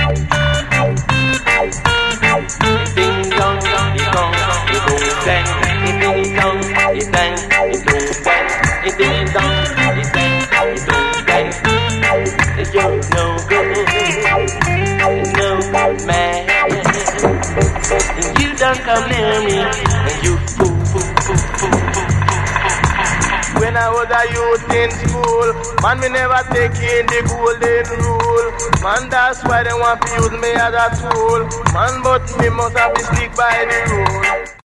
Ding dong, it dong, it boom bang. It ding dong, it bang, it boom bang. It ding dong, it bang, it boom bang. You're no good, no man. You don't come near me, and you fool. When I was a youth in school, man, me never take in the golden rule. Man, that's why they want to use me as a tool. Man, but me must have to stick by the rule.